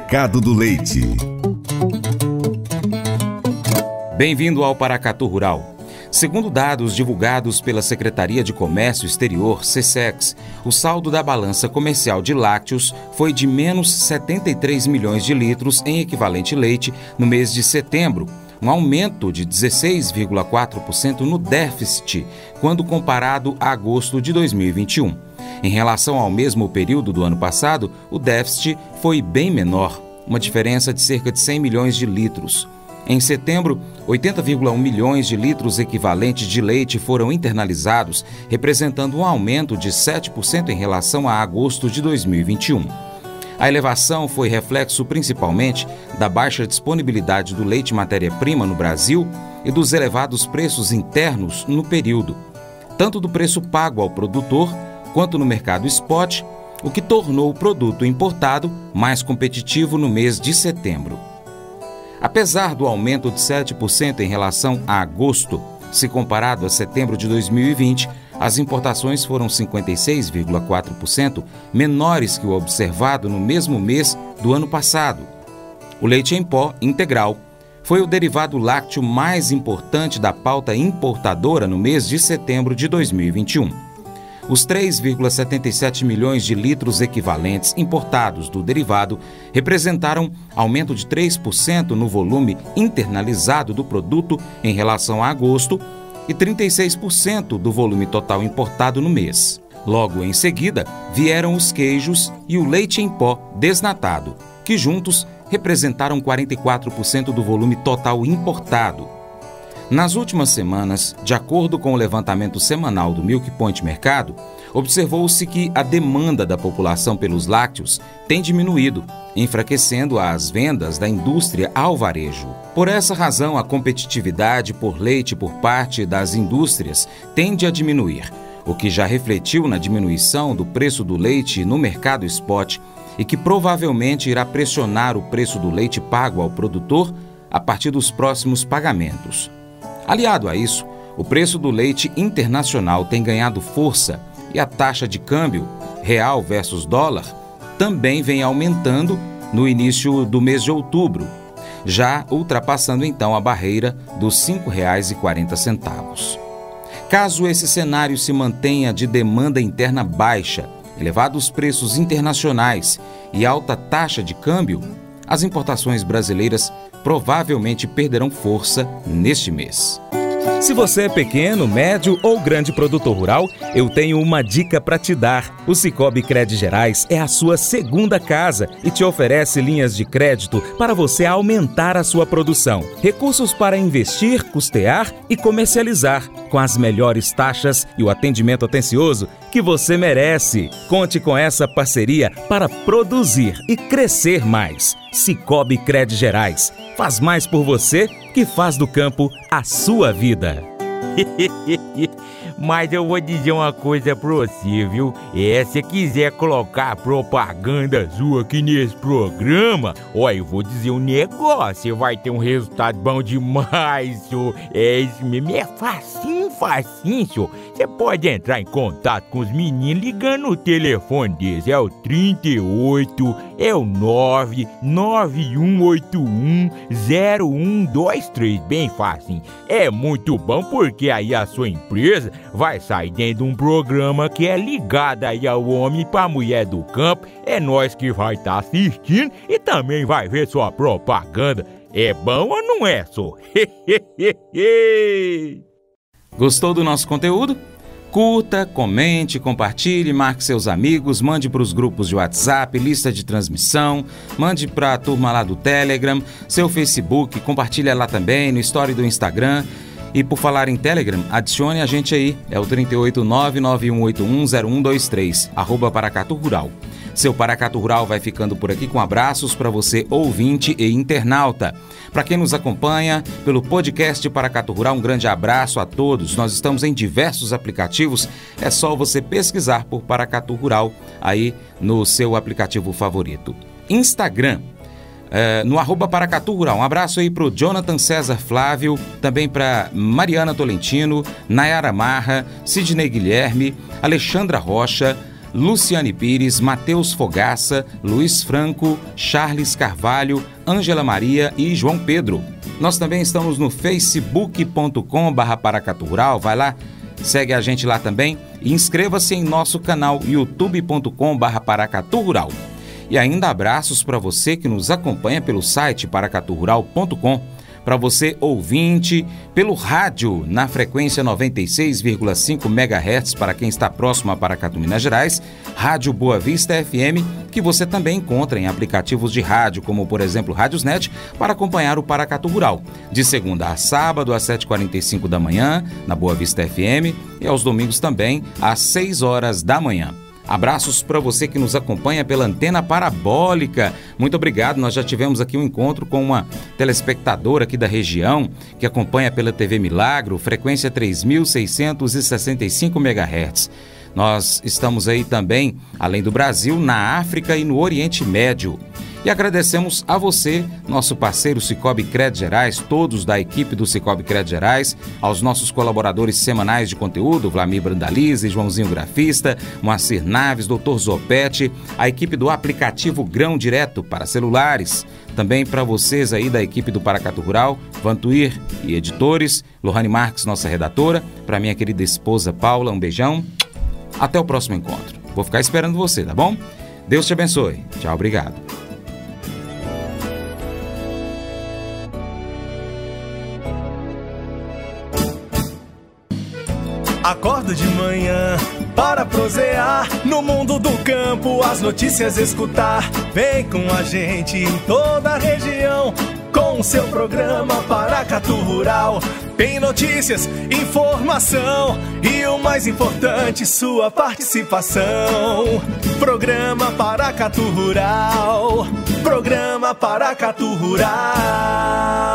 Mercado do Leite. Bem-vindo ao Paracatu Rural. Segundo dados divulgados pela Secretaria de Comércio Exterior, SECEX, o saldo da balança comercial de lácteos foi de menos 73 milhões de litros em equivalente leite no mês de setembro, um aumento de 16,4% no déficit quando comparado a agosto de 2021. Em relação ao mesmo período do ano passado, o déficit foi bem menor, uma diferença de cerca de 100 milhões de litros. Em setembro, 80,1 milhões de litros equivalentes de leite foram internalizados, representando um aumento de 7% em relação a agosto de 2021. A elevação foi reflexo principalmente da baixa disponibilidade do leite matéria-prima no Brasil e dos elevados preços internos no período, tanto do preço pago ao produtor quanto no mercado spot, o que tornou o produto importado mais competitivo no mês de setembro. Apesar do aumento de 7% em relação a agosto, se comparado a setembro de 2020, as importações foram 56,4% menores que o observado no mesmo mês do ano passado. O leite em pó integral foi o derivado lácteo mais importante da pauta importadora no mês de setembro de 2021. Os 3,77 milhões de litros equivalentes importados do derivado representaram aumento de 3% no volume internalizado do produto em relação a agosto e 36% do volume total importado no mês. Logo em seguida, vieram os queijos e o leite em pó desnatado, que juntos representaram 44% do volume total importado. Nas últimas semanas, de acordo com o levantamento semanal do Milk Point Mercado, observou-se que a demanda da população pelos lácteos tem diminuído, enfraquecendo as vendas da indústria ao varejo. Por essa razão, a competitividade por leite por parte das indústrias tende a diminuir, o que já refletiu na diminuição do preço do leite no mercado spot e que provavelmente irá pressionar o preço do leite pago ao produtor a partir dos próximos pagamentos. Aliado a isso, o preço do leite internacional tem ganhado força e a taxa de câmbio, real versus dólar, também vem aumentando no início do mês de outubro, já ultrapassando então a barreira dos R$ 5,40. Caso esse cenário se mantenha de demanda interna baixa, elevados preços internacionais e alta taxa de câmbio, as importações brasileiras provavelmente perderão força neste mês. Se você é pequeno, médio ou grande produtor rural, eu tenho uma dica para te dar. O Sicoob Cred Gerais é a sua segunda casa e te oferece linhas de crédito para você aumentar a sua produção. Recursos para investir, custear e comercializar, com as melhores taxas e o atendimento atencioso que você merece. Conte com essa parceria para produzir e crescer mais. Sicoob Cred Gerais. Faz mais por você que faz do campo a sua vida. Mas eu vou dizer uma coisa pra você, viu? Se quiser colocar propaganda sua aqui nesse programa, olha, eu vou dizer um negócio, você vai ter um resultado bom demais, senhor. Isso mesmo, é facinho, senhor. Você pode entrar em contato com os meninos ligando no telefone deles, é o 38, é o 991810123, bem facinho. É muito bom porque aí a sua empresa vai sair dentro de um programa que é ligado aí ao homem para a mulher do campo. É nós que vai estar assistindo e também vai ver sua propaganda. É bom ou não é, só? Gostou do nosso conteúdo? Curta, comente, compartilhe, marque seus amigos, mande para os grupos de WhatsApp, lista de transmissão, mande para a turma lá do Telegram, seu Facebook, compartilha lá também, no story do Instagram. E por falar em Telegram, adicione a gente aí, é o 38991810123, @Paracatu Rural. Seu Paracatu Rural vai ficando por aqui com abraços para você, ouvinte e internauta. Para quem nos acompanha pelo podcast Paracatu Rural, um grande abraço a todos. Nós estamos em diversos aplicativos, é só você pesquisar por Paracatu Rural aí no seu aplicativo favorito. Instagram, no @Paracatu Rural. Um abraço aí pro Jonathan César Flávio, também para Mariana Tolentino, Nayara Marra, Sidney Guilherme, Alexandra Rocha, Luciane Pires, Matheus Fogaça, Luiz Franco, Charles Carvalho, Ângela Maria e João Pedro. Nós também estamos no facebook.com/Paracatu Rural. Vai lá, segue a gente lá também e inscreva-se em nosso canal youtube.com/Paracatu Rural. E ainda abraços para você que nos acompanha pelo site paracaturural.com, para você ouvinte pelo rádio na frequência 96,5 MHz para quem está próximo a Paracatu, Minas Gerais, Rádio Boa Vista FM, que você também encontra em aplicativos de rádio, como por exemplo Rádiosnet, para acompanhar o Paracatu Rural, de segunda a sábado às 7h45 da manhã, na Boa Vista FM, e aos domingos também às 6 horas da manhã. Abraços para você que nos acompanha pela antena parabólica. Muito obrigado. Nós já tivemos aqui um encontro com uma telespectadora aqui da região que acompanha pela TV Milagro, frequência 3.665 MHz. Nós estamos aí também, além do Brasil, na África e no Oriente Médio. E agradecemos a você, nosso parceiro Sicoob Cred Gerais, todos da equipe do Sicoob Cred Gerais, aos nossos colaboradores semanais de conteúdo, Vlamir Brandalize, Joãozinho Grafista, Moacir Naves, Dr. Zopete, a equipe do aplicativo Grão Direto para celulares, também para vocês aí da equipe do Paracatu Rural, Vantuir e editores, Lohane Marques, nossa redatora, para minha querida esposa Paula, um beijão. Até o próximo encontro. Vou ficar esperando você, tá bom? Deus te abençoe. Tchau, obrigado. Acordo de manhã para prosear no mundo do campo, as notícias escutar. Vem com a gente em toda a região com o seu programa Paracatu Rural. Tem notícias, informação e o mais importante, sua participação. Programa Paracatu Rural. Programa Paracatu Rural.